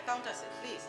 counterset, please.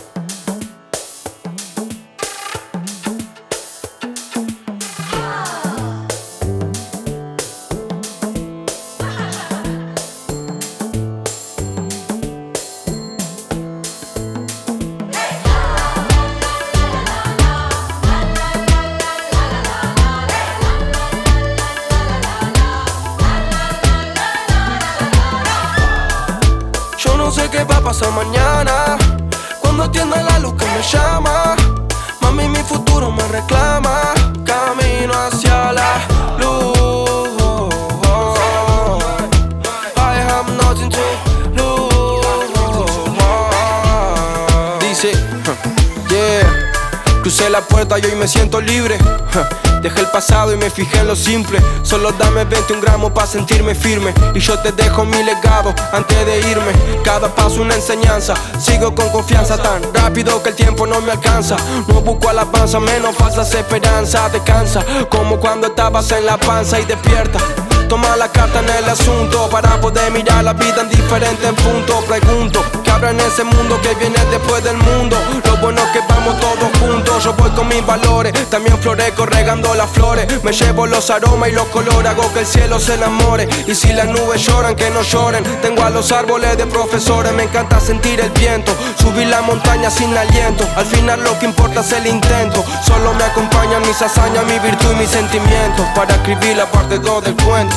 No sé qué va a pasar mañana, cuando atienda la luz que me llama. Mami, mi futuro me reclama. Camino hacia la luz. I have nothing to lose. Dice, yeah, crucé la puerta y hoy me siento libre. Dejé el pasado y me fijé en lo simple. Solo dame 21 gramos para sentirme firme. Y yo te dejo mi legado antes de irme. Cada paso una enseñanza. Sigo con confianza tan rápido que el tiempo no me alcanza. No busco alabanza, menos falsas esperanzas. Descansa como cuando estabas en la panza y despierta. Toma la carta en el asunto para poder mirar la vida en diferentes puntos. Pregunto, ¿qué habrá en ese mundo que viene después del mundo? Lo bueno es que vamos todos juntos. Yo voy con mis valores, también florezco regando las flores. Me llevo los aromas y los colores, hago que el cielo se enamore. Y si las nubes lloran, que no lloren. Tengo a los árboles de profesores, me encanta sentir el viento. Subir la montaña sin aliento, al final lo que importa es el intento. Solo me acompañan mis hazañas, mi virtud y mis sentimientos para escribir la parte 2 del cuento.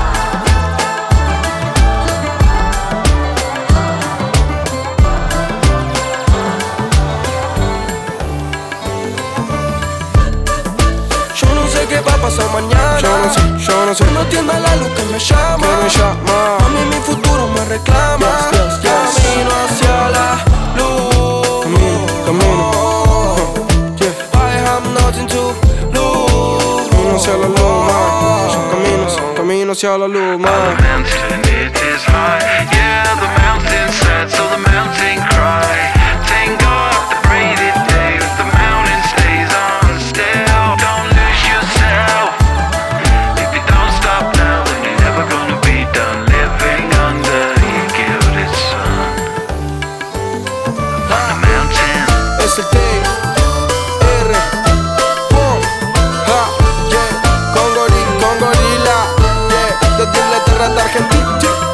Yo no sé qué va a pasar mañana. Yo no sé. No atienda la luz que me llama. A mí mi futuro me reclama. Camino hacia la luz. Camino. I have nothing to lose. Camino hacia la luz, camino hacia la luz, The mountain, it is high. Yeah, the mountain sad, so the mountain cry. Thank God the brave day, the mountain stays on still. Don't lose yourself. If you don't stop now, then you're never gonna be done living under your gilded sun. On the mountain. Es el T-R. Yeah, con gorila. Yeah, desde Inglaterra hasta Argentina.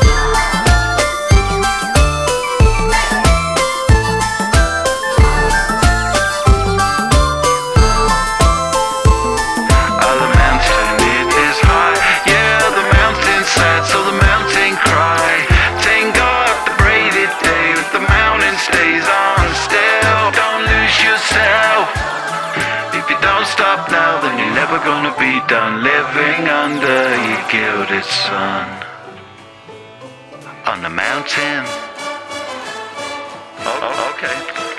Stop now, then you're never gonna be done living under your gilded sun. On the mountain. Oh, okay.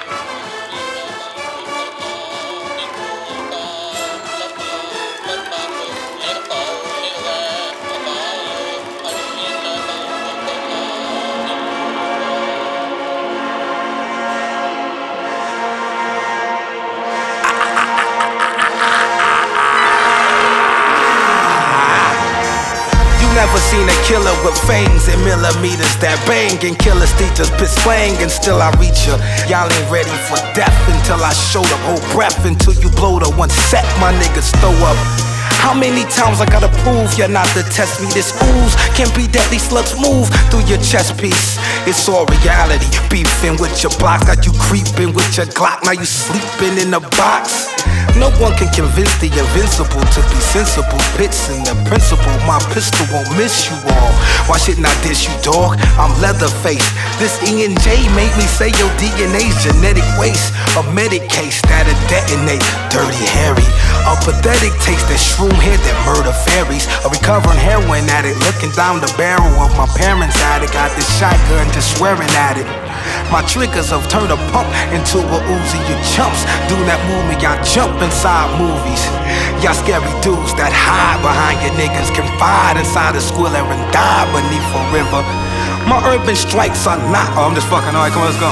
Never seen a killer with fangs and millimeters that bang, and killer teachers pit slang, and still I reach ya. Y'all ain't ready for death until I show the whole breath, until you blow the one set my niggas throw up. How many times I gotta prove you're not to test me? This ooze can be deadly, slugs move through your chest piece. It's all reality, beefing with your block, got you creeping with your Glock, now you sleeping in the box. No one can convince the invincible to be sensible. Pits in the principle, my pistol won't miss you all. Why shouldn't I diss you, dog? I'm Leatherface. This E and J made me say your DNA's genetic waste. A medic case that'll detonate. Dirty Harry, a pathetic taste that shroom head that murder fairies. A recovering heroin addict looking down the barrel of my parents' attic. Got this shotgun just swearing at it. My triggers have turned a pump into a Uzi. You chumps do that movement, y'all jump inside movies. Y'all scary dudes that hide behind your niggas, confide inside a squiller and die beneath a river. My urban strikes are not. Oh, I'm just fucking. Alright, come on, let's go.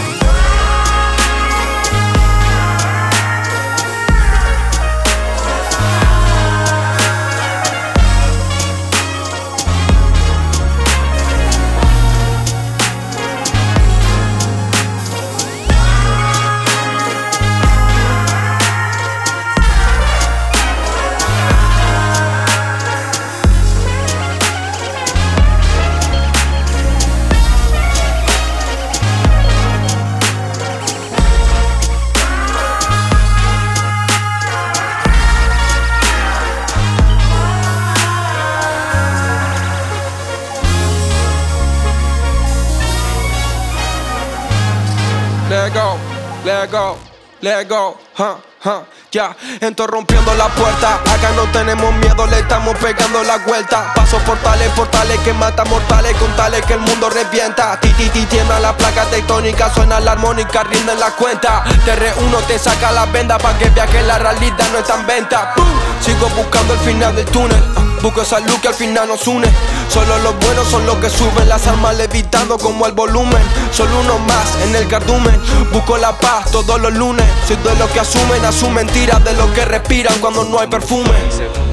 let go, let go, let go, ya, entro rompiendo la puerta. Acá no tenemos miedo, le estamos pegando la vuelta. Paso portales, portales que matan mortales, con tales que el mundo revienta. Ti tiembla la placa tectónica, suena la armónica, rinden la cuenta. TR1 te saca la venda pa' que veas que la realidad no está en venta. ¡Pum! Sigo buscando el final del túnel, busco esa luz que al final nos une. Solo los buenos son los que suben, las armas levitando como el volumen. Solo uno más en el cardumen, busco la paz todos los lunes. Soy de los que asumen tiras de los que respiran cuando no hay perfume.